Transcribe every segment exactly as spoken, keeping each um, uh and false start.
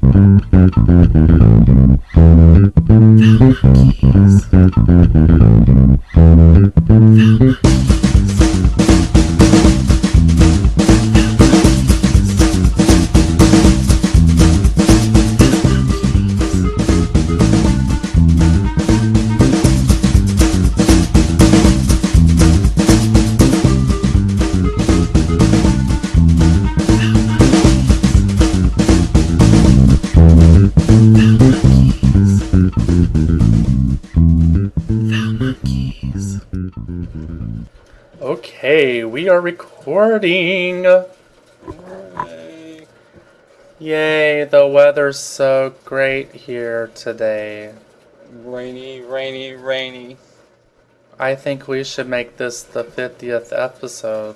Okay, we are recording. Yay. Yay, the weather's so great here today. Rainy, rainy, rainy. I think we should make this the fiftieth episode.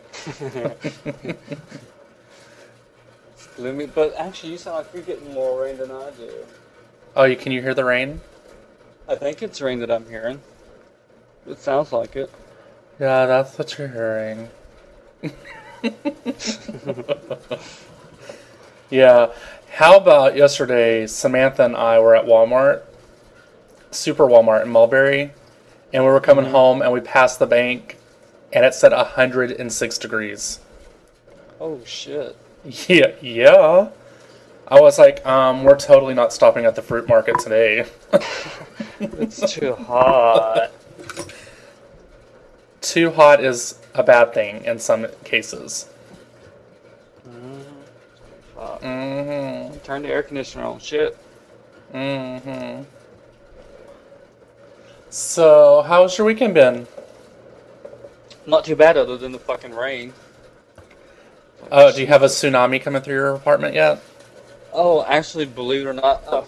Gloomy, but actually you sound like you're getting more rain than I do. Oh, you can you hear the rain? I think it's rain that I'm hearing. It sounds like it. Yeah, that's what you're hearing. Yeah. How about yesterday, Samantha and I were at Walmart, Super Walmart in Mulberry, and we were coming mm-hmm. home and we passed the bank and it said one hundred six degrees. Oh, shit. Yeah, yeah. I was like, um, we're totally not stopping at the fruit market today. It's too hot. Too hot is a bad thing in some cases. Mm-hmm. Mm-hmm. Turn the air conditioner on. Shit. Mm-hmm. So, how's your weekend been? Not too bad other than the fucking rain. Oh, do you have a tsunami coming through your apartment yet? Oh, actually, believe it or not, uh,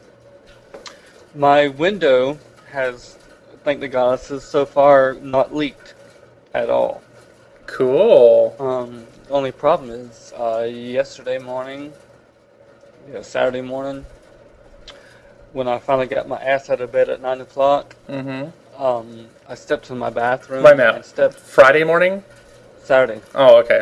my window has, thank the goddesses, so far not leaked at all. Cool. Um, the only problem is, uh, yesterday morning, yeah, Saturday morning, when I finally got my ass out of bed at nine o'clock, mm-hmm. um, I stepped to my bathroom. Right now. And stepped Friday morning? Saturday. Oh, okay.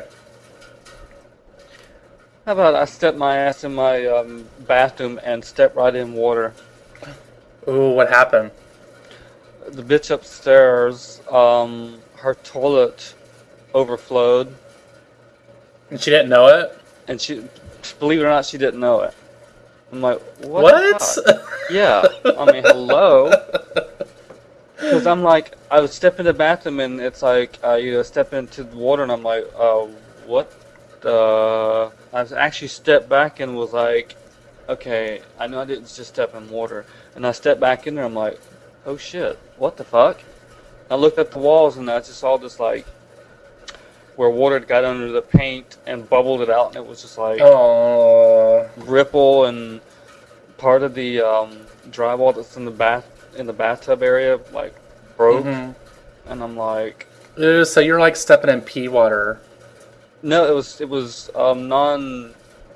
How about I stepped my ass in my um, bathroom and stepped right in water? Ooh, what happened? The bitch upstairs, um, her toilet overflowed. And she didn't know it? And she, believe it or not, she didn't know it. I'm like, what? What? Yeah. I mean, hello. Because I'm like, I would step in the bathroom and it's like, uh, you step into the water and I'm like, uh, what? Uh, I actually stepped back and was like, okay, I know I didn't just step in water. And I stepped back in there, I'm like, oh shit, what the fuck? I looked at the walls and I just saw this like, where water got under the paint and bubbled it out and it was just like, oh, ripple and part of the um, drywall that's in the bath, in the bathtub area, like, broke. Mm-hmm. And I'm like... Ew, so you're like stepping in pea water. No, it was it was um, non.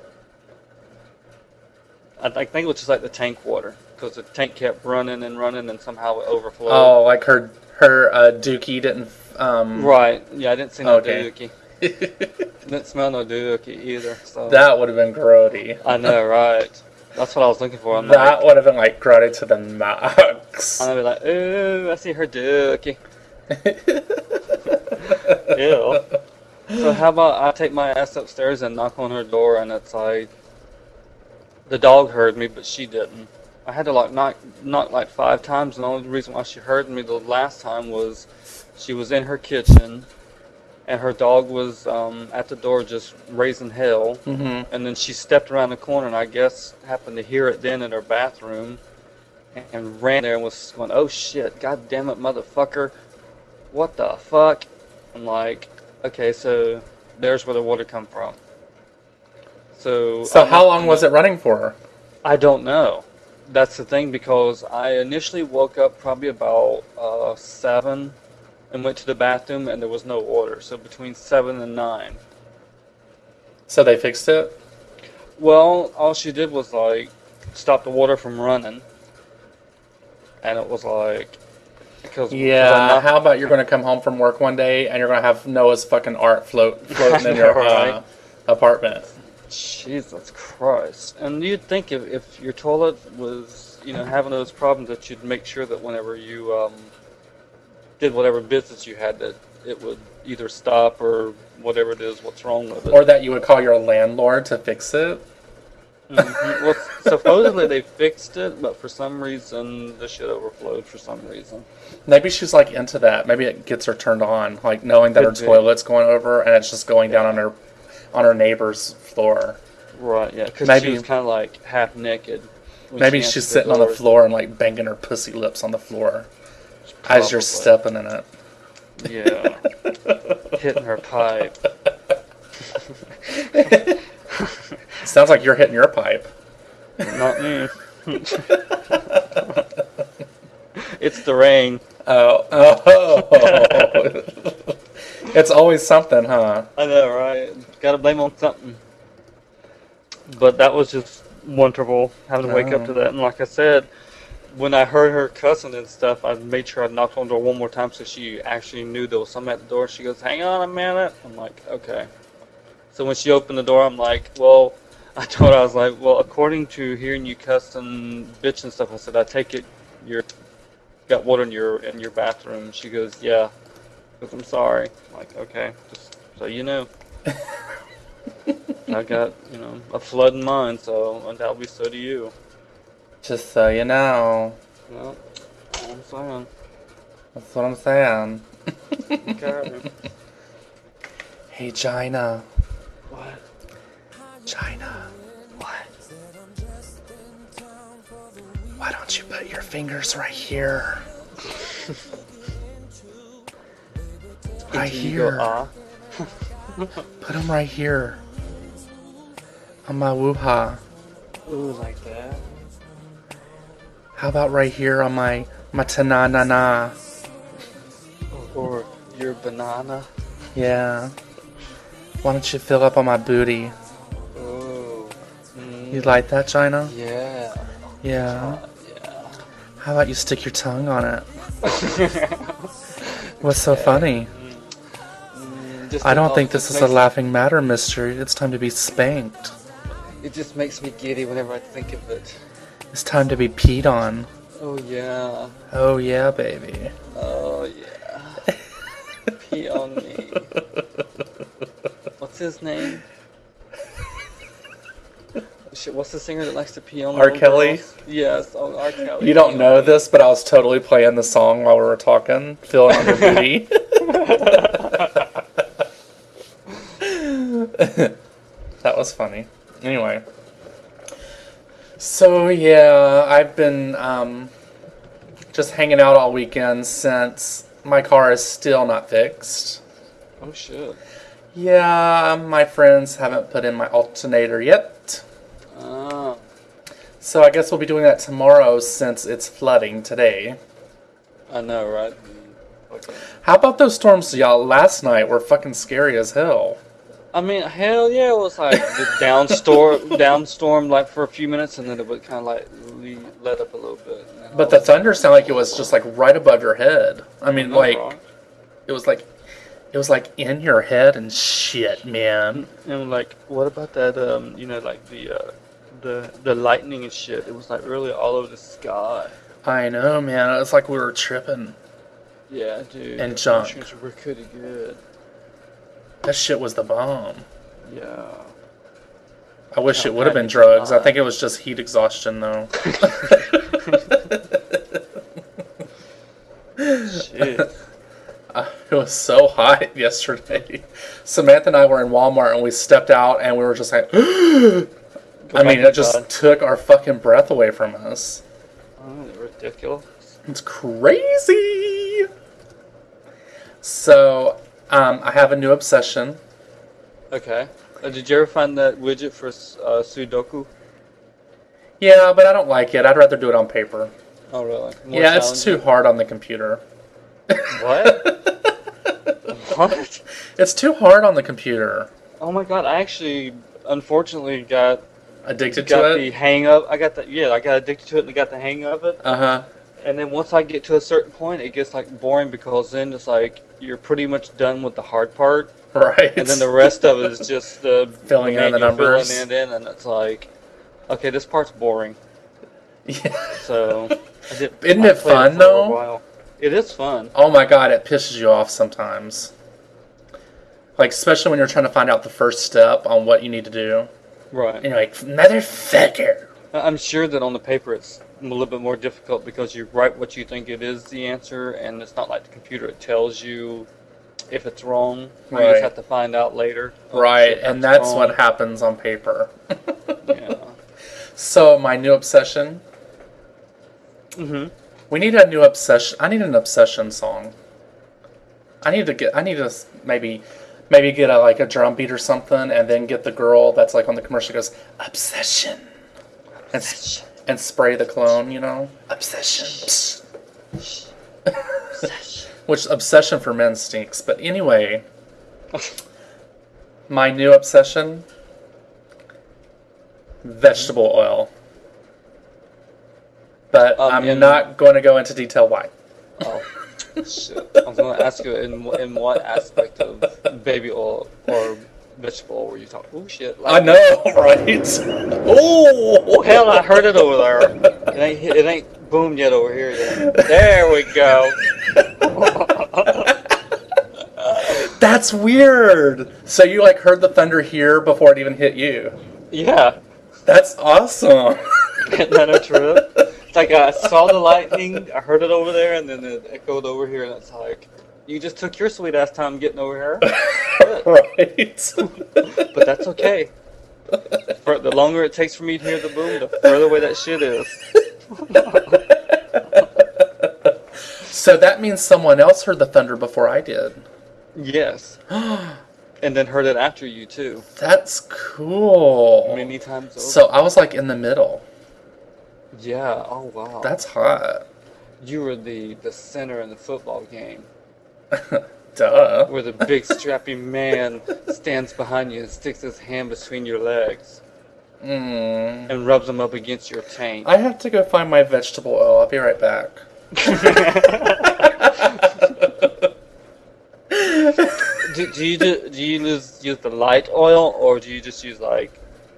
I, I think it was just like the tank water because the tank kept running and running and somehow it overflowed. Oh, like her her uh, dookie didn't. Um... Right. Yeah, I didn't see no okay. dookie. Didn't smell no dookie either. So. That would have been grody. I know, right? That's what I was looking for. I'm that like, would have been like grody to the max. I'd be like, ooh, I see her dookie. Ew. So how about I take my ass upstairs and knock on her door and it's like, the dog heard me, but she didn't. I had to like knock, knock like five times and the only reason why she heard me the last time was she was in her kitchen and her dog was um, at the door just raising hell. Mm-hmm. And then she stepped around the corner and I guess happened to hear it then in her bathroom and, and ran there and was going, oh shit, god damn it, motherfucker. What the fuck? I'm like... Okay, so there's where the water come from. So So how long was it running for? I don't know. That's the thing because I initially woke up probably about uh, seven and went to the bathroom and there was no water. So between seven and nine. So they fixed it? Well, all she did was like stop the water from running. And it was like... Because yeah, how about you're going to come home from work one day and you're going to have Noah's fucking art float floating in your right. uh, apartment? Jesus Christ. And you'd think if, if your toilet was, you know, having those problems that you'd make sure that whenever you um, did whatever business you had that it would either stop or whatever it is, what's wrong with it. Or that you would call your landlord to fix it. Mm-hmm. Well, supposedly they fixed it, but for some reason the shit overflowed for some reason. Maybe she's like into that. Maybe it gets her turned on, like knowing that Could her be. toilet's going over and it's just going down on her on her neighbor's floor. Right, yeah, because Maybe- she was kind of like half naked. when Maybe she she's answered sitting on the doors. floor and like banging her pussy lips on the floor as you're Probably. stepping in it. Yeah. Hitting her pipe. Sounds like you're hitting your pipe. Not me. It's the rain. Oh, oh. It's always something, huh? I know, right? Gotta blame on something. But that was just wonderful, having to wake up to Oh. that. And like I said, when I heard her cussing and stuff, I made sure I knocked on the door one more time so she actually knew there was something at the door. She goes, hang on a minute. I'm like, okay. So when she opened the door, I'm like, well, I told her, I was like, well, according to hearing you cuss and bitch and stuff, I said, I take it you're got water in your in your bathroom. She goes, yeah. Because I'm sorry. I'm like, okay, just so you know. I got, you know, a flood in mine, so undoubtedly so do you. Just so you know. Well, I'm saying. That's what I'm saying. Okay. Hey, Gina. What? China. What? Why don't you put your fingers right here? Right Until you go, here. ah. Put them right here. On my woo-ha. Ooh, like that. How about right here on my my ta-na-na-na? Or your banana. Yeah. Why don't you fill up on my booty? Oh. Mm, You like that, China? yeah. Yeah. Yeah. How about you stick your tongue on it? What's so funny? Mm, just I don't oh, think it this just is a makes- laughing matter, mister. It's time to be spanked. It just makes me giddy whenever I think of it. It's time to be peed on. Oh yeah. Oh yeah, baby. Oh yeah. Pee on me. What's his name? Shit, what's the singer that likes to pee on R. little Kelly? girls? Yes, oh, R. Kelly. You don't Pee know on me. this, but I was totally playing the song while we were talking. Feeling on your booty. That was funny. Anyway. So, yeah, I've been um, just hanging out all weekend since my car is still not fixed. Oh shit. Yeah, my friends haven't put in my alternator yet. Ah. So I guess we'll be doing that tomorrow since it's flooding today. I know, right? Mm, okay. How about those storms y'all last night were fucking scary as hell? I mean, hell yeah, it was like the downstorm, downstorm like for a few minutes, and then it would kind of like le- let up a little bit. and then But all the of a sudden- thunder sounded like it was just like right above your head. I mean, No, like right? it was like it was like in your head and shit, man. And like, what about that? Um, you know, like the uh, the the lightning and shit. It was like really all over the sky. I know, man. It was like we were tripping. Yeah, dude. And the junk. mushrooms were pretty good. That shit was the bomb. Yeah. I wish How it would have bad been is it drugs. I not? think it was just heat exhaustion, though. Shit. Uh, it was so hot yesterday. Samantha and I were in Walmart and we stepped out and we were just like, I mean, it just God. took our fucking breath away from us. Oh, ridiculous. It's crazy. So, um, I have a new obsession. Okay. Uh, did you ever find that widget for uh, Sudoku? Yeah, but I don't like it. I'd rather do it on paper. Oh, really? More Yeah, it's too challenging? hard on the computer. What? What? It's too hard on the computer. Oh my god! I actually, unfortunately, got Addicted got to the it? hang of. I got the yeah. I got addicted to it and got the hang of it. Uh huh. And then once I get to a certain point, it gets like boring because then it's like you're pretty much done with the hard part, Right. And then the rest of it is just the Filling in the manual numbers. filling it in, and it's like, okay, this part's boring. Yeah. So, I did, Isn't I it played fun, for though? A while. It is fun. Oh my god, it pisses you off sometimes. Like, especially when you're trying to find out the first step on what you need to do. Right. And you're like, motherfucker. I'm sure that on the paper it's a little bit more difficult because you write what you think it is the answer, and it's not like the computer, it tells you if it's wrong. You Right. just have to find out later. Oh, Right, shit, and that's wrong. what happens on paper. Yeah. So, my new obsession. Mm-hmm. We need a new obsession. I need an obsession song. I need to get. I need to s- maybe, maybe get a like a drum beat or something, and then get the girl that's like on the commercial goes obsession, and s- and spray the cologne. You know, obsession. Psst. Which obsession for men stinks. But anyway, my new obsession: vegetable oil. But Um, I'm in- not going to go into detail why. Oh, shit. I was going to ask you in in what aspect of baby oil or vegetable oil were you talking? Oh, shit. I know, right? Oh, Oh, hell, I heard it over there. It ain't, hit- it ain't boomed yet over here yet. There we go. That's weird. So you like heard the thunder here before it even hit you? Yeah. That's awesome. Isn't that a trip? It's like I saw the lightning, I heard it over there, and then it echoed over here, and it's like, you just took your sweet ass time getting over here. Good. Right. But that's okay. For, the longer it takes for me to hear the boom, the further away that shit is. So that means someone else heard the thunder before I did. Yes. And then heard it after you, too. That's cool. Many times over. So I was like in the middle. Yeah, oh wow. That's hot. You were the, the center in the football game. Duh. Where the big strappy man stands behind you and sticks his hand between your legs Mm. and rubs them up against your taint. I have to go find my vegetable oil. I'll be right back. do, do you do, do you use, use the light oil, or do you just use like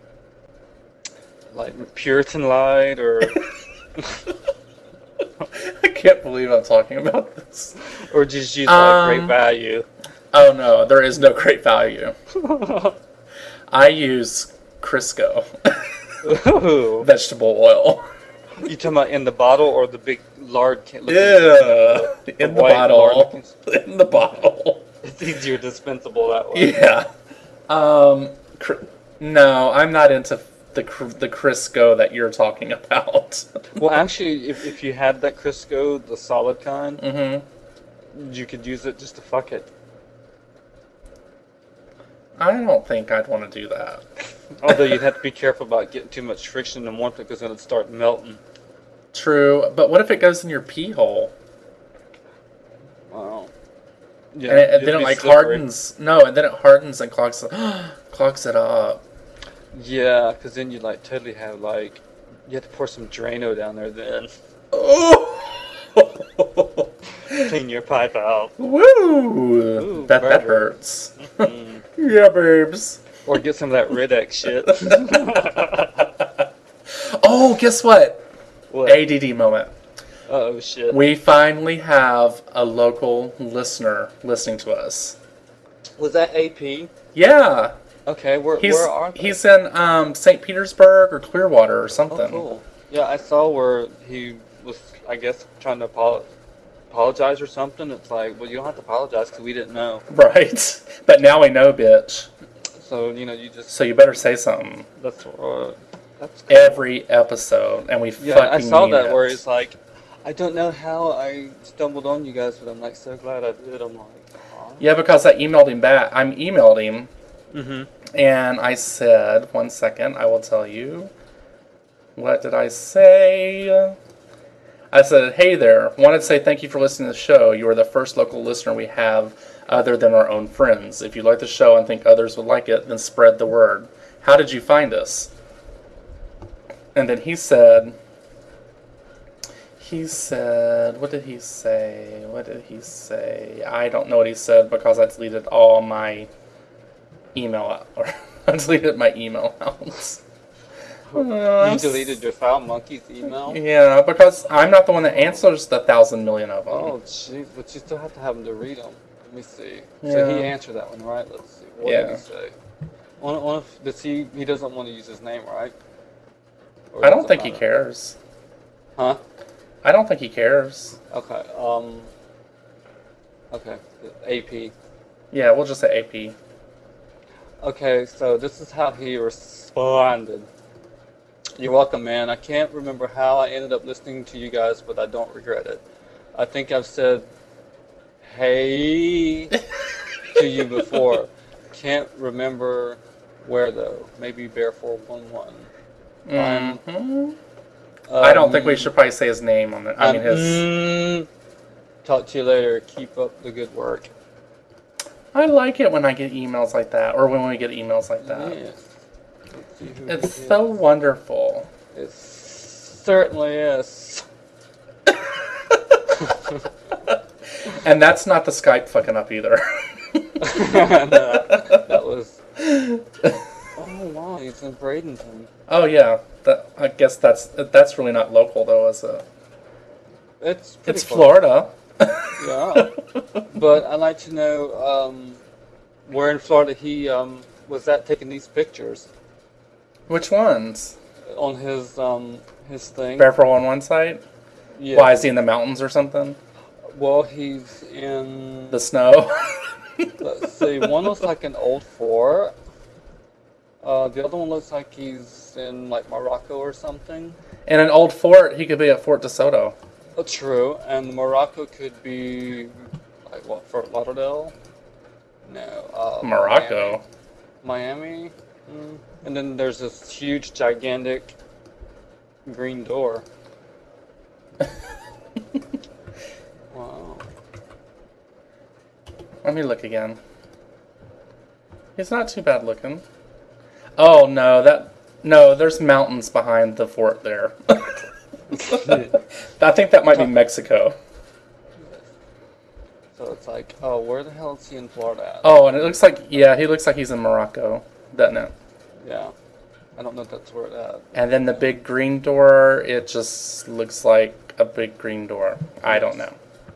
like Puritan light, or I can't believe I'm talking about this. or just use like Great Um, Value? Oh no, there is no great value. I use Crisco Ooh. vegetable oil. You talking about in the bottle or the big lard can? Yeah, in the white bottle. lard. In the bottle. It's easier dispensable that way. Yeah. Um. Cr- no, I'm not into the cr- the Crisco that you're talking about. Well, actually, if, if you had that Crisco, the solid kind, Mm-hmm. you could use it just to fuck it. I don't think I'd want to do that. Although you'd have to be careful about getting too much friction and warmth because then it'd start melting. True, but what if it goes in your pee hole? Wow. Yeah, and it, and it'd then it be like slippery. hardens. No, and then it hardens and clogs clogs it up. Yeah, because then you'd like totally have like, you have to pour some Drano down there then. Oh! Clean your pipe out. Woo! Ooh, that that burger. hurts. Mm. Yeah, babes. Or get some of that Rid-X shit. Oh, guess what? What? A D D moment. Oh shit. We finally have a local listener listening to us. Was that A P? Yeah, Okay, where, he's where are they? he's in um, Saint Petersburg or Clearwater or something. Oh, cool. Yeah, I saw where he was, I guess, trying to apolo- apologize or something. It's like, well, you don't have to apologize because we didn't know. Right, but now we know, bitch. So, you know, you just, So you better say something that's, uh, that's cool. every episode, and we Yeah, fucking I saw mean that it. where he's like, I don't know how I stumbled on you guys, but I'm like so glad I did. I'm like, aw. Yeah, because I emailed him back. I emailed him, Mm-hmm. and I said, one second, I will tell you. What did I say? I said, hey there, wanted to say thank you for listening to the show. You are the first local listener we have other than our own friends. If you like the show and think others would like it, then spread the word. How did you find us? And then he said, he said, what did he say? What did he say? I don't know what he said because I deleted all my email out. Or I deleted my email out. You deleted your Foul Monkeys email? Yeah, because I'm not the one that answers the thousand million of them. Oh, jeez, but you still have to have him to read them. Let me see. Yeah. So he answered that one, right? Let's see. What Yeah. did he say? One, one of, does he, he doesn't want to use his name, right? Or I does don't it think he matter? cares. Huh? I don't think he cares. Okay, um... Okay, A P. Yeah, we'll just say A P. Okay, so this is how he responded. You're welcome, man. I can't remember how I ended up listening to you guys, but I don't regret it. I think I've said hey to you before. Can't remember where, though. Maybe Bear four one one. Mm-hmm. Um, I don't think we should probably say his name on it. I um, mean, his... mm, talk to you later. Keep up the good work. I like it when I get emails like that, or when we get emails like that. Yeah. Let's see who It's it so is. wonderful. It certainly is. And that's not the Skype fucking up either. No, that was. Oh wow, he's in Bradenton. Oh yeah, that, I guess that's that's really not local though, is it? It's pretty It's close. Florida. Yeah, but I'd like to know um, where in Florida he um, was at taking these pictures Which ones? on his um, his thing. Bear four one one site? Yeah. Why, is he in the mountains or something? Well, he's in. The snow? Let's see. One looks like an old fort. Uh, the other one looks like he's in like Morocco or something. In an old fort, he could be at Fort DeSoto. Oh, true. And Morocco could be like what? Fort Lauderdale? No. Uh, Morocco? Miami. Miami? Mm. And then there's this huge, gigantic green door. Wow. Let me look again. He's not too bad looking. Oh no, that no, there's mountains behind the fort there. I think that might be Mexico. So it's like, oh, where the hell is he in Florida at? Oh, and it looks like, yeah, he looks like he's in Morocco, doesn't it? Yeah. I don't know if that's where it's at. And then the big green door, it just looks like a big green door. I don't know.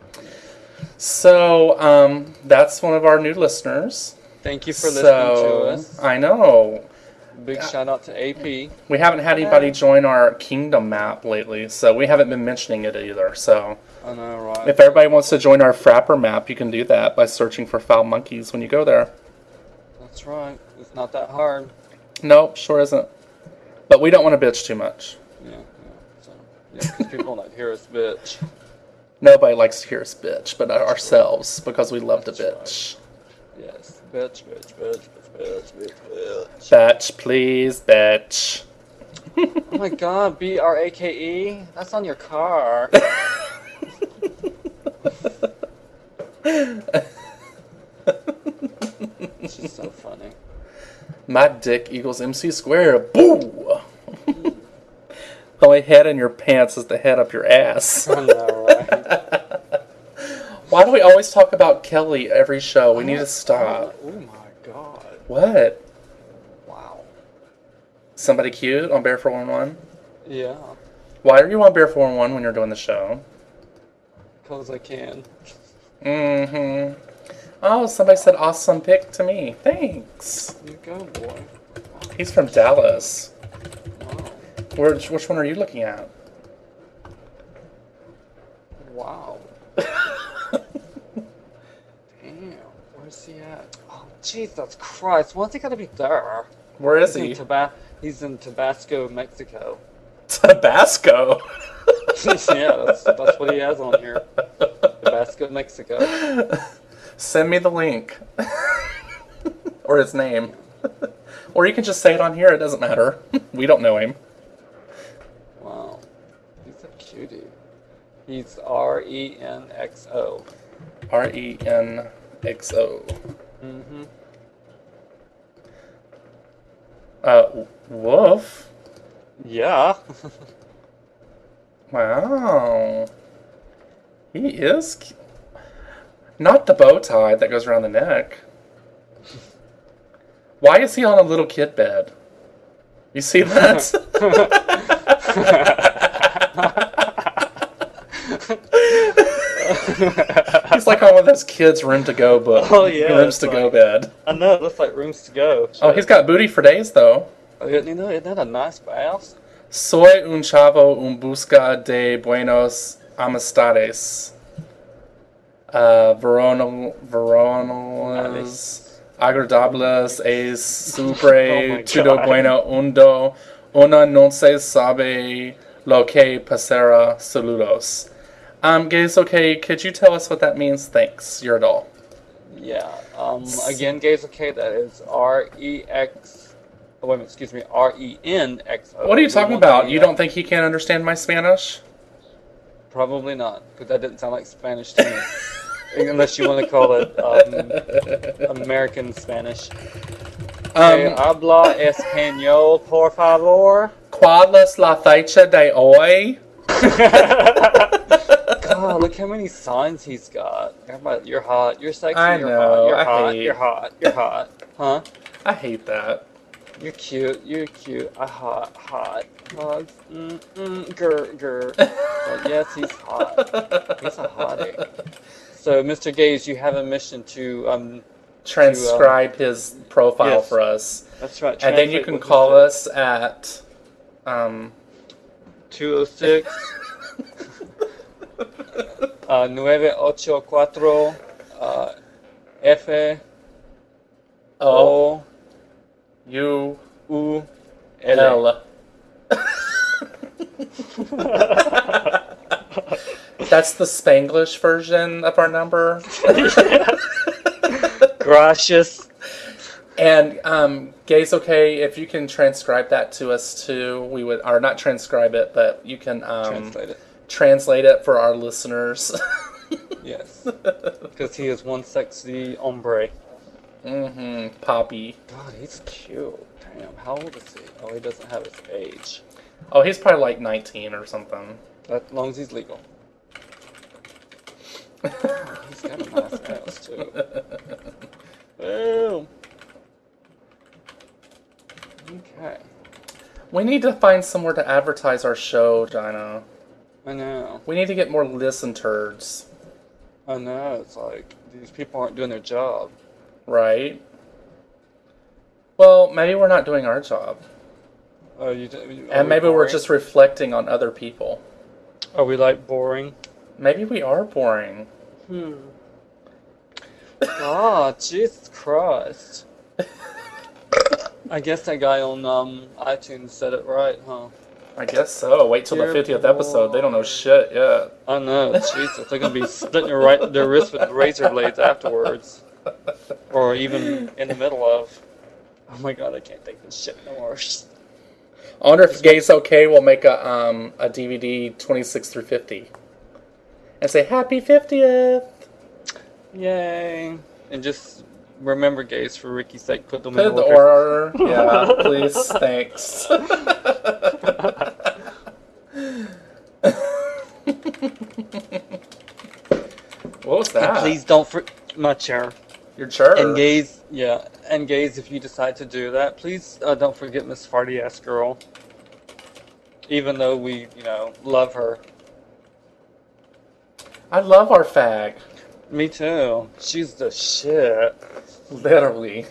So, um, that's one of our new listeners. Thank you for listening So, to us. I know. Big shout out to A P. We haven't had anybody join our kingdom map lately, so we haven't been mentioning it either. So, I know, right? if everybody wants to join our Frapper map, you can do that by searching for Foul Monkeys when you go there. That's right. It's not that hard. Nope, sure isn't. But we don't want to bitch too much. Yeah, yeah. So, yeah, 'cause people don't hear us, bitch. Nobody likes to hear us bitch, but ourselves, because we love to bitch. Yes, bitch, bitch, bitch, bitch, bitch, bitch, bitch. Bitch, please, bitch. Oh my god, B R A K E? That's on your car. It's just so funny. My dick equals M C squared. Boo! The only head in your pants is the head up your ass. I know, right? Why do we always talk about Kelly every show? We need to stop. Oh my god. What? Wow. Somebody cute on Bear four one one? Yeah, Why are you on Bear four one one when you're doing the show? because I can. Mm-hmm. Oh, somebody said awesome pic to me. Thanks. You go, boy. He's from Dallas. Wow. Where, which one are you looking at? Wow. Damn, where's he at? Oh, Jesus Christ, why's he gotta be there? Where is He's he? in, Taba- he's in Tabasco, Mexico. Tabasco. Yeah, that's, that's what he has on here. Tabasco, Mexico. Send me the link. Or his name. Or you can just say it on here, it doesn't matter. We don't know him. Wow. He's a cutie. He's R E N X O. R E N X O. Mm-hmm. Uh, woof. Yeah. Wow. He is... cu- Not the bow tie that goes around the neck. Why is he on a little kid bed? You see that? He's like on one of those kids' room to go book. Oh, yeah, Rooms to it's go like- bed. I know, it looks like rooms to go. Oh, he's got booty for days though. Oh, you know, isn't that a nice house? Soy un chavo en busca de buenos amistades. Uh, Verona, Veronas agradables es sobre Oh my todo God. bueno undo una no se sabe lo que pasará. Saludos. Um, Gaze, okay, could you tell us what that means? Thanks, you're a doll. Yeah. Um. Again, gays, okay, that is R E X. Oh, wait a minute, excuse me, R E N X O. What are you We talking want about? the, You uh, don't think he can understand my Spanish? Probably not, because that didn't sound like Spanish to me. Unless you want to call it um, American Spanish. Okay, Um, habla español, por favor. ¿Cuál es la fecha de hoy? God, look how many signs he's got. Everybody, you're hot, you're sexy, I you're know, hot, you're I hot, hate- you're hot, you're hot. Huh? I hate that. You're cute, you're cute, I hot, hot. Hugs, mm, mm, grr, grr. But yes, he's hot. He's a hottie. So, Mister Gaze, you have a mission to, um, Transcribe his profile yes. for us. that's right. And then you translate can what he call said. us at, um, two oh six uh, nueve ocho cuatro uh, F O O U U L. L. That's the Spanglish version of our number. Gracious. And um, Gaze, okay, if you can transcribe that to us too, we would, or not transcribe it, but you can um, Translate it. translate it for our listeners. Yes. Because he is one sexy hombre. Mm-hmm. Poppy. God, he's cute. Damn, how old is he? Oh, he doesn't have his age. Oh, he's probably like nineteen or something. As long as he's legal. Oh, he's got a nice ass, too. Boom. Okay. We need to find somewhere to advertise our show, Dinah. I know. We need to get more listen-turds, I know. It's like these people aren't doing their job. right? Well, maybe we're not doing our job. Oh, you. d- Are we And maybe we're boring? just reflecting on other people. Are we like boring? Maybe we are boring. Hmm. God, Jesus Christ. I guess that guy on um, iTunes said it right, huh? I guess so. Wait till the Dear fiftieth episode. They don't know shit yet. I know, Jesus. They're gonna be splitting their, right, their wrists with razor blades afterwards. Or even in the middle of. Oh my god, I can't take this shit no more. I wonder if Gaze Okay will make a um a D V D twenty-six through fifty. And say happy fiftieth. Yay. And just remember, gays, for Ricky's sake, put them Put in the order. order. Yeah, please. Thanks. What was And that? please don't for my chair. Your chair. And gays, yeah, and gays, if you decide to do that, please uh, don't forget Miss Farty ass girl. Even though we, you know, love her. I love our fag. Me too. She's the shit. Literally.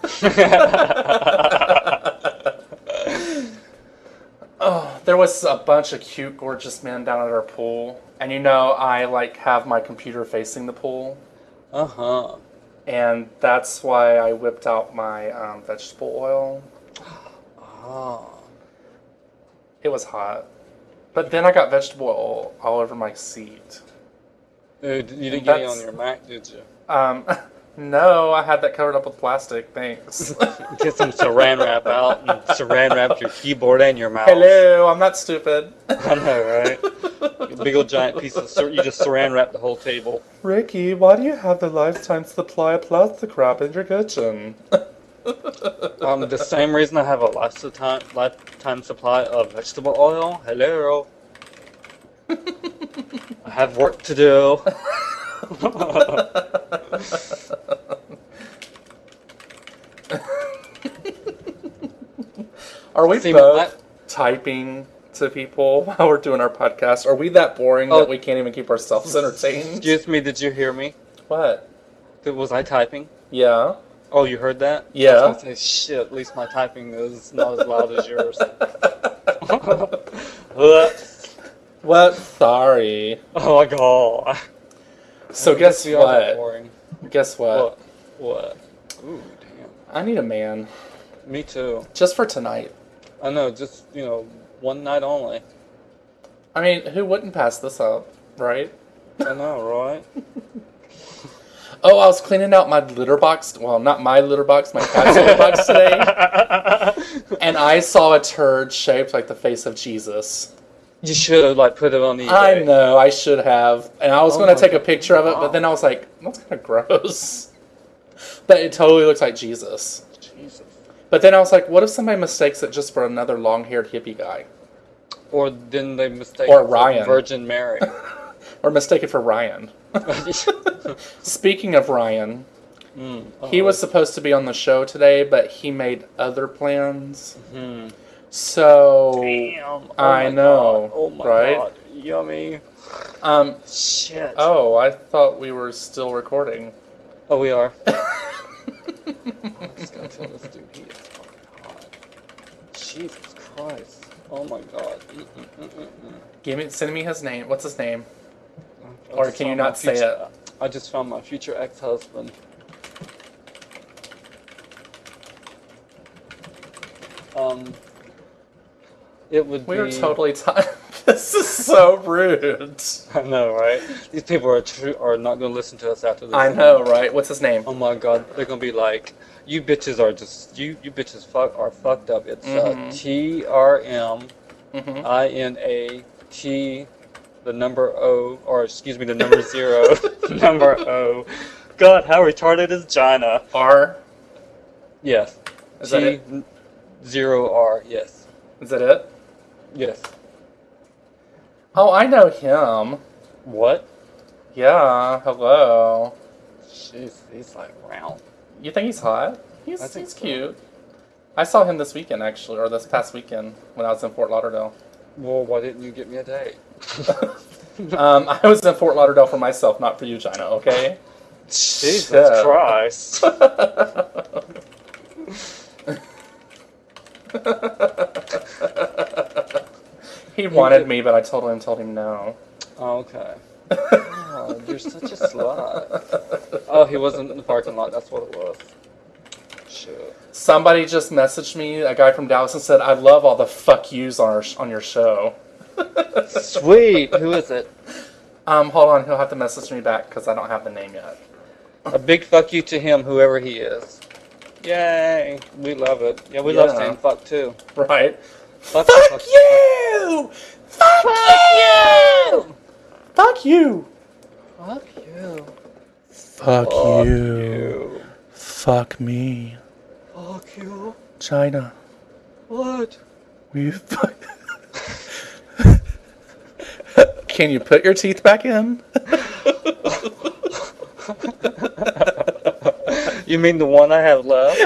Oh, there was a bunch of cute, gorgeous men down at our pool. And you know, I like have my computer facing the pool. Uh huh. And that's why I whipped out my um, vegetable oil. Oh. It was hot. But then I got vegetable oil all over my seat. Dude, you didn't get any That's- on your Mac, did you? Um, no, I had that covered up with plastic. Thanks. Get some saran wrap out and saran wrap your keyboard and your mouse. Hello, I'm not stupid. I know, right? Big old giant piece of sur- you just saran wrap the whole table. Ricky, why do you have the lifetime supply of plastic wrap in your kitchen? Um, the same reason I have a lifetime lifetime supply of vegetable oil. Hello. I have work to do. Are we See, both I- typing to people while we're doing our podcast? Are we that boring Oh. that we can't even keep ourselves entertained? Excuse me, did you hear me? What? Was I typing? Yeah. Oh, you heard that? Yeah. I was gonna say, shit, at least my typing is not as loud as yours. What? Sorry. Oh my god. So I guess we are that what? boring. Guess what? What? What? Ooh, damn. I need a man. Me too. Just for tonight. I know, just, you know, one night only. I mean, who wouldn't pass this up, right? I know, right? Oh, I was cleaning out my litter box. Well, not my litter box, my cat's litter box today. And I saw a turd shaped like the face of Jesus. You should have, like, put it on eBay. I know, I should have. And I was Oh going to my take a God. picture of it, but then I was like, that's kind of gross. But it totally looks like Jesus. Jesus. But then I was like, what if somebody mistakes it just for another long-haired hippie guy? Or didn't they mistake Or it for Ryan. Virgin Mary? Or mistake it for Ryan. Speaking of Ryan, mm, he was supposed to be on the show today, but he made other plans. Hmm. So, Damn. Oh I my know, God. Oh my right? god. Yummy. um, Shit. oh, I thought we were still recording. Oh, we are. I'm just gonna tell this dude he is fucking hot. Jesus Christ. Oh my god. Mm-mm-mm-mm-mm. Give me, send me his name. What's his name? I Or just can you found my not say future- I just found my future ex-husband. Um, it would We be. were totally time. This is so rude. I know, right? These people are true are not going to listen to us after this. I know, right? What's his name? Oh my god, they're gonna be like, you bitches are just you you bitches fuck are fucked up. It's Mhm. uh, T R M Mm-hmm. I N A T the number O or excuse me the number zero number O. God, how retarded is China? R. Yes. Is T that it? n- zero R. Yes. Is that it? Yes. Oh, I know him. What? Yeah. Hello. Jeez, he's like round. You think he's hot? He's I think he's so. cute. I saw him this weekend actually, or this past weekend when I was in Fort Lauderdale. Well, why didn't you get me a date? um, I was in Fort Lauderdale for myself, not for you, China. Okay. Jesus Yeah. Christ. He wanted me, but I told him, told him no. Okay. Oh, you're such a slut. Oh, he wasn't in the parking lot. That's what it was. Shit. Somebody just messaged me, a guy from Dallas, and said, "I love all the fuck yous on our, on your show." Sweet. Who is it? Um, hold on, he'll have to message me back because I don't have the name yet. A big fuck you to him, whoever he is. Yay. We love it. Yeah, we love Yeah. saying fuck too. Right? Fuck, Fuck fuck, you! Fuck you! Fuck you! Fuck you. Fuck Fuck you. you. Fuck me. Fuck you. China. What? We fuck. Can you put your teeth back in? You mean the one I have left?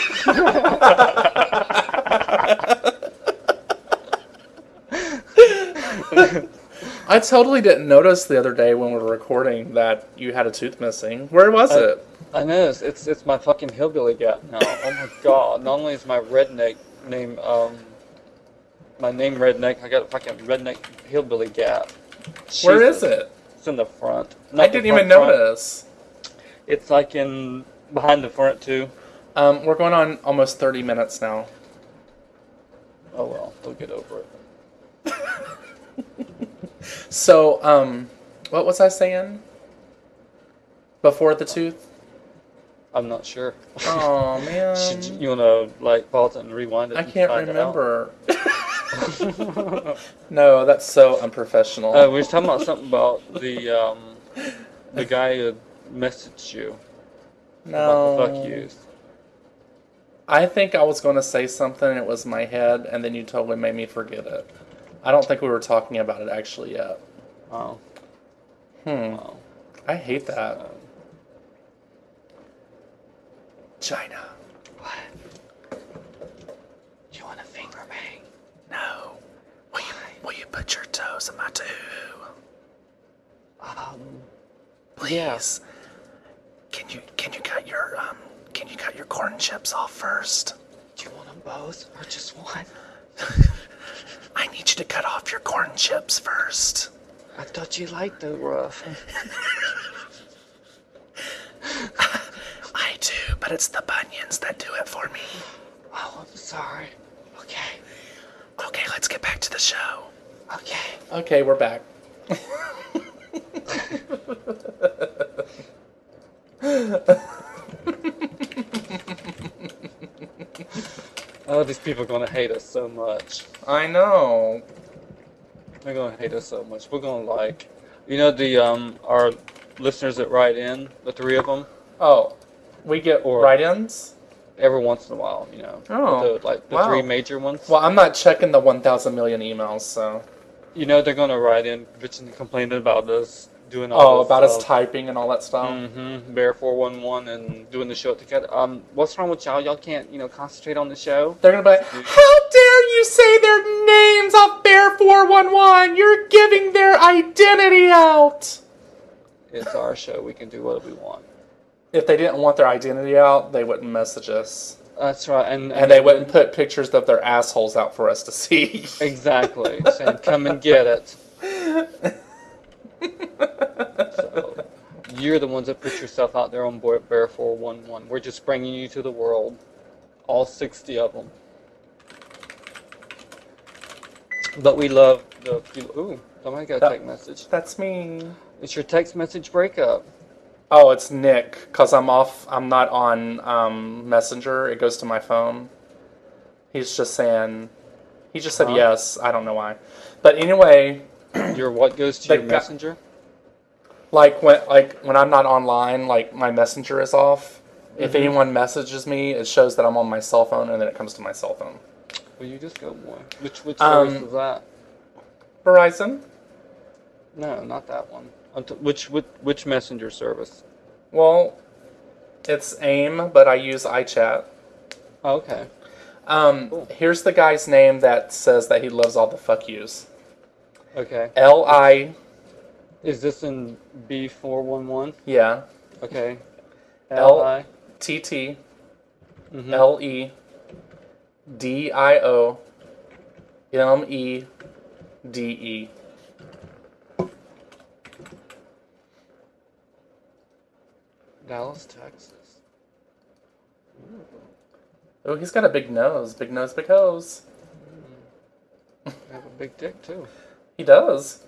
I totally didn't notice the other day when we were recording that you had a tooth missing. Where was I- it? I know, it's, it's it's my fucking hillbilly gap now. Oh my god. Not only is my redneck name, um, my name redneck, I got a fucking redneck hillbilly gap. Where Jesus. is it? It's in the front. I Not the didn't even front front. notice. It's like in, behind the front too. Um, we're going on almost thirty minutes now. Oh well, they'll get over it. So, um, what was I saying? Before the tooth? I'm not sure. Oh, man. Should you, you wanna like pause it and rewind it? I and can't find it out? remember. No, that's so unprofessional. Uh, we were talking about something about the um, the guy who messaged you no. about the fuck yous. I think I was going to say something, it was my head, and then you totally made me forget it. I don't think we were talking about it actually yet. Oh, Hmm. oh. I hate that. Uh, China. what? You want to finger put your toes in my tube? Um, Please. yeah. Can you can you cut your um can you cut your corn chips off first? Do you want them both or just one? I need you to cut off your corn chips first. I thought you liked the rough. I do, but it's the bunions that do it for me. Oh, I'm sorry. Okay. Okay, let's get back to the show. Okay. Okay, we're back. Oh, these people are gonna hate us so much. I know. They're gonna hate us so much. We're gonna like, you know, the um our listeners that write in, the three of them. Oh, we get Or- write-ins? Every once in a while, you know. Oh, The, like the wow. three major ones. Well, I'm not checking the one thousand million emails, so... You know, they're gonna write in, bitching and complaining about us doing all Oh, this about us stuff. typing and all that stuff? Mm-hmm. Bear four one one and doing the show together. Um, what's wrong with y'all? Y'all can't, you know, concentrate on the show. They're gonna be like, how dare you say their names off Bear four one one? You're giving their identity out! It's our show. We can do what we want. If they didn't want their identity out, they wouldn't message us. That's right. And, And they wouldn't put pictures of their assholes out for us to see. Exactly. Saying, come and get it. So, you're the ones that put yourself out there on board Bear four one one. We're just bringing you to the world. All sixty of them. But we love the... Ooh, somebody got a That- text message. That's me. It's your text message breakup. Oh, it's Nick, because I'm off, I'm not on um, Messenger. It goes to my phone. He's just saying, he just said Huh? yes. I don't know why. But anyway, Your what goes to The your guy- messenger? like when like when I'm not online, like my Messenger is off. If Mhm. anyone messages me, it shows that I'm on my cell phone, and then it comes to my cell phone. Will you just go more? Which which Um, service is that? Verizon? No, not that one. I'm t- Which which which messenger service? Well, it's AIM, but I use iChat. Oh, okay. Um, Cool. Here's the guy's name that says that he loves all the fuck yous. Okay. L I, Is this in B four one one? yeah, Okay. L- L I. T T Mhm. L E D I O M E D E. Dallas, Texas. Oh, he's got a big nose. Big nose, big hose. They have a big dick too. He does.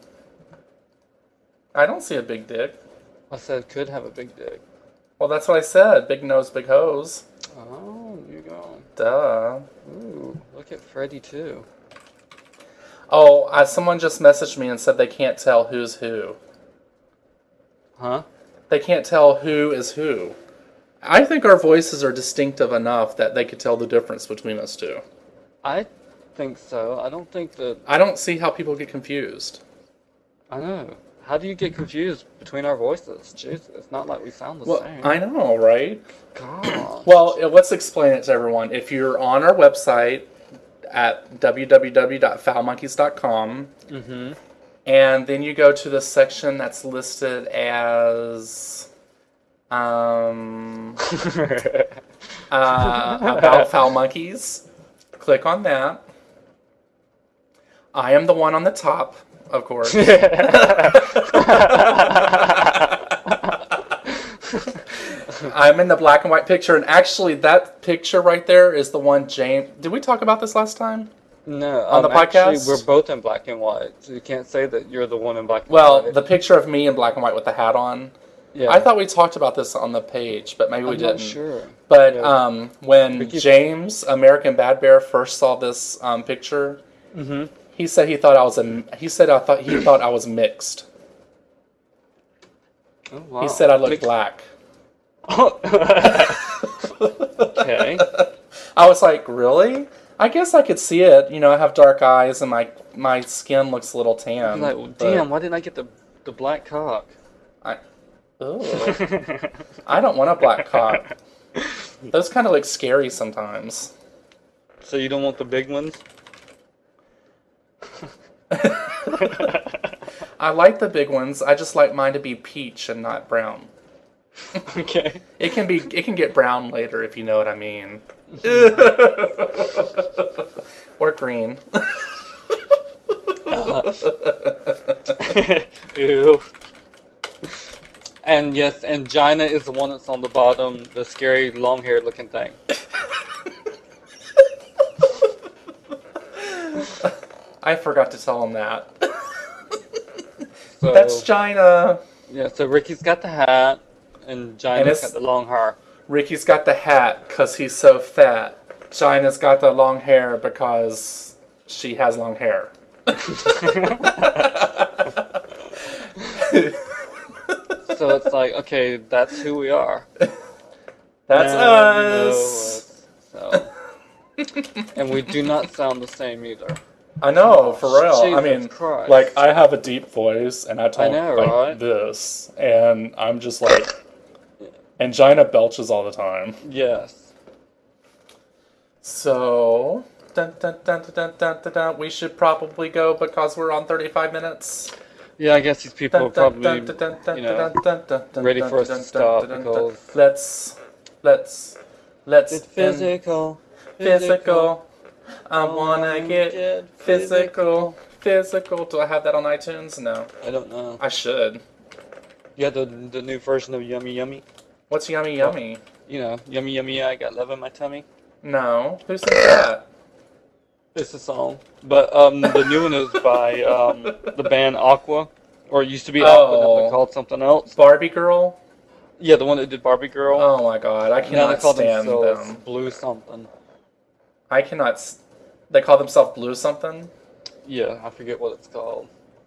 I don't see a big dick. I said could have a big dick. Well, that's what I said. Big nose, big hose. Oh, you go. Duh. Ooh, look at Freddy too. Oh, uh, someone just messaged me and said they can't tell who's who. Huh? They can't tell who is who. I think our voices are distinctive enough that they could tell the difference between us two. I think so. I don't think that. I don't see how people get confused. I know. How do you get confused between our voices? Jeez, it's not like we sound the Well, same. I know, right? God. Well, uh, let's explain it to everyone. If you're on our website at w w w dot foul monkeys dot com, Mm-hmm. and then you go to the section that's listed as um, uh, about Foul Monkeys, click on that. I am the one on the top, of course. I'm in the black and white picture, and actually that picture right there is the one James... Did we talk about this last time? No, On um, the podcast? Actually, we're both in black and white, so you can't say that you're the one in black and Well, white. the picture of me in black and white with the hat on. yeah. I thought we talked about this on the page, but maybe we I'm didn't. not sure. But Yeah. um, when We keep- James, American Bad Bear, first saw this um, picture, Mm-hmm. he said he thought I was a. He said I thought he thought I was mixed. Oh, wow. He said I looked Mixed- black. Okay. I was like, really? I guess I could see it. You know, I have dark eyes and my my skin looks a little tan. I'm like, well, but damn, why didn't I get the the black cock? I, Ugh. I don't want a black cock. Those kind of look scary sometimes. So you don't want the big ones? I like the big ones. I just like mine to be peach and not brown. Okay. It can be. It can get brown later if you know what I mean. Or green. Ew. And yes, angina is the one that's on the bottom, the scary long-haired looking thing. I forgot to tell him that. So, That's Gina. yeah, so Ricky's got the hat, and Gina's it's- got the long hair. Ricky's got the hat because he's so fat. Gina's got the long hair because she has long hair. So it's like, okay, that's who we are. That's Now you know us. us. So. And we do not sound the same either. I know, for real. I Jesus mean, Christ. like, I have a deep voice, and I talk know, like right? this, and I'm just like, and Gina belches all the time. Yes. So, dun, dun, dun, dun, dun, dun, dun, dun, we should probably go because we're on thirty-five minutes. Yeah, I guess these people are Dun, dun, probably, dun, dun, dun, you know, dun, dun, dun, dun, ready dun, for us dun, to dun, stop dun, dun, dun. because Let's, let's, let's it's end physical. physical. I Oh, wanna get get physical. Physical. Do I have that on iTunes? No. I don't know. I should. You have the the new version of Yummy Yummy. What's Yummy Yummy? You know, Yummy Yummy, I got love in my tummy. No. Who sings that? It's a song, but um, the new one is by um the band Aqua, or it used to be Aqua, now Oh. they're called something else. Barbie Girl? Yeah, the one that did Barbie Girl. Oh my god, I now they cannot call stand themselves them. Blue something. I cannot. S- they call themselves Blue something? Yeah, I forget what it's called.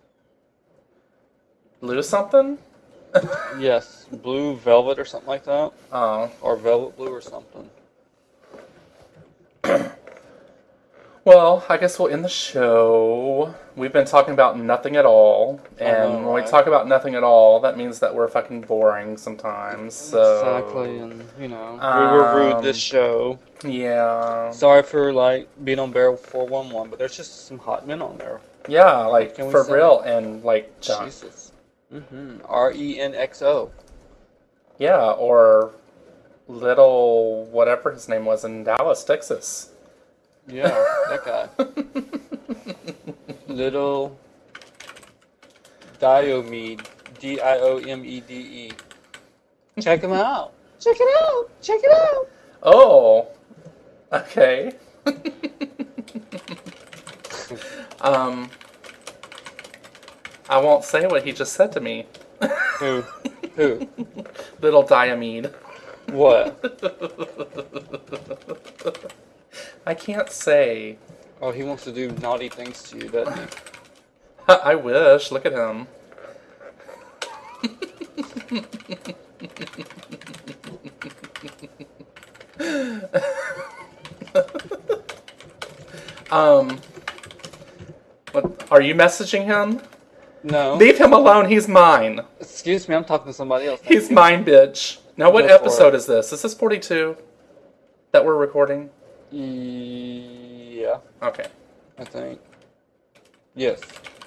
Blue something? Yes, Blue Velvet or something like that, Oh. or Velvet Blue or something. Well, I guess we'll end the show. We've been talking about nothing at all. I And know, when we right? talk about nothing at all, that means that we're fucking boring sometimes. So. Exactly, and you know, we were rude this Um, show. Yeah. Sorry for like being on Barrel four one one, but there's just some hot men on there. Yeah, like, Can we for say- real. And, like, John. Jesus. Mm-hmm. R E N X O. Yeah, or little whatever his name was in Dallas, Texas. Yeah, that guy. Little Diomede. D I O M E D E. Check him out. Check it out. Check it out. Oh, okay. um, I won't say what he just said to me. Who? Who? Little Diomede. What? I can't say. Oh, he wants to do naughty things to you, doesn't he? I wish. Look at him. um, what, are you messaging him? No. Leave him alone. He's mine. Excuse me, I'm talking to somebody else. He's mine, bitch. Now, what Go for episode it. is this? Is this forty-two that we're recording? Yeah, Okay. I think. Yes.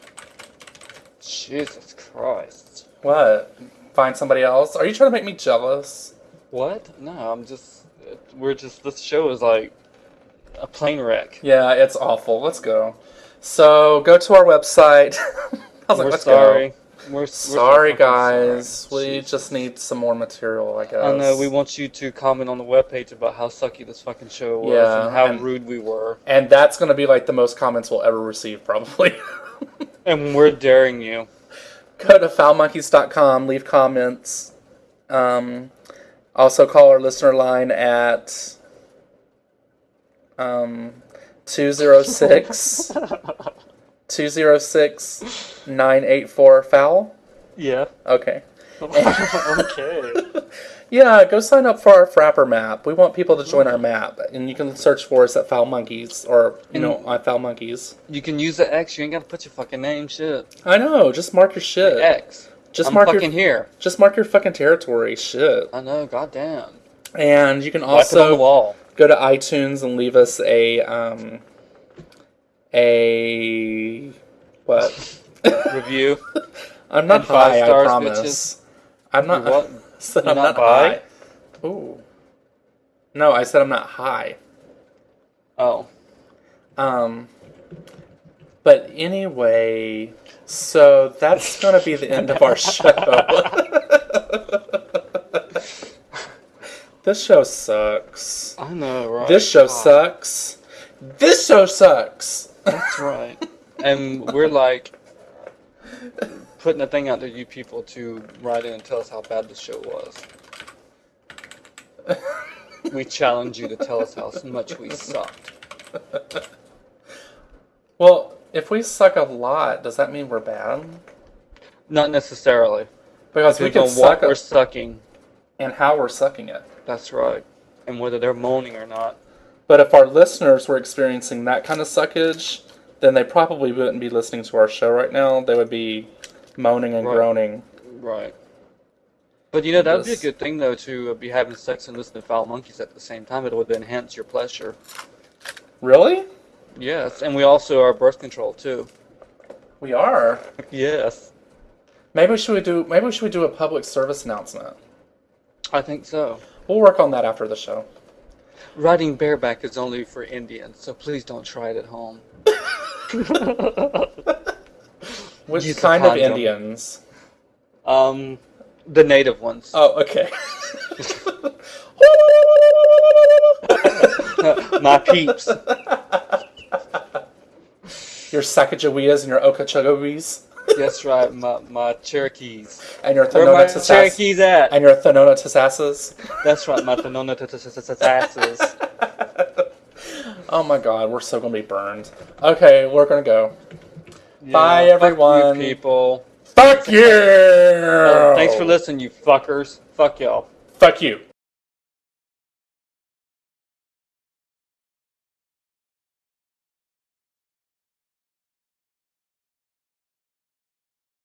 Jesus Christ. What? Find somebody else? Are you trying to make me jealous? What? No, I'm just. We're just. This show is like a plane wreck. Yeah, it's awful. Let's go. So, go to our website. I was like, We're let's sorry. go. We're, we're Sorry, so fucking guys. sorry. We Jesus. just need some more material, I guess. I know, we want you to comment on the webpage about how sucky this fucking show was Yeah, and how and- rude we were. And that's going to be like the most comments we'll ever receive, probably. And we're daring you. Go to foul monkeys dot com, leave comments. Um, also, call our listener line at um, two oh six, two oh six, nine eight four foul. Yeah. Okay. Okay. Yeah, go sign up for our Frapper map. We want people to join our map. And you can search for us at Foul Monkeys, or, you know, on Foul Monkeys. You can use the X. You ain't got to put your fucking name. Shit. I know, just mark your shit. X. Just I'm mark fucking your here. just mark your fucking territory, shit. I know. Goddamn. And you can Wipe it on the also wall. go to iTunes and leave us a um a what? review. I'm not And five high, I stars, promise. bitches. I'm not. You what? I said You're I'm not not bi? high. Ooh. No, I said I'm not high. Oh. Um. But anyway, so that's gonna be the end of our show. This show sucks. I know, right? This show God. sucks. This show sucks. That's right. And we're like putting a thing out to you people to write in and tell us how bad the show was. We challenge you to tell us how much we sucked. Well, if we suck a lot, does that mean we're bad? Not necessarily. Because we Depends can on what suck we're it sucking. and how we're sucking it. That's right. And whether they're moaning or not. But if our listeners were experiencing that kind of suckage, then they probably wouldn't be listening to our show right now. They would be moaning and Right. groaning. Right. But you know, that would be a This- good thing, though, to be having sex and listening to Foul Monkeys at the same time. It would enhance your pleasure. Really? Yes, and we also are birth control, too. We are. Yes. Maybe should we do? Maybe should we do a public service announcement? I think so. We'll work on that after the show. Riding bareback is only for Indians, so please don't try it at home. Which Use a kind of condom. Indians? Um, the native ones. Oh, okay. My peeps. Your Sacagaweas and your Okeechobee That's right, my, my Cherokees. and your Where my Thonotosas Cherokees at? and your Thonotosasses. That's right, my Thonotosasses. Oh my God, we're so gonna be burned. Okay, we're gonna go. Bye, Yeah, fuck everyone. you people. Fuck you! Oh, thanks for listening, you fuckers. Fuck y'all. Fuck you.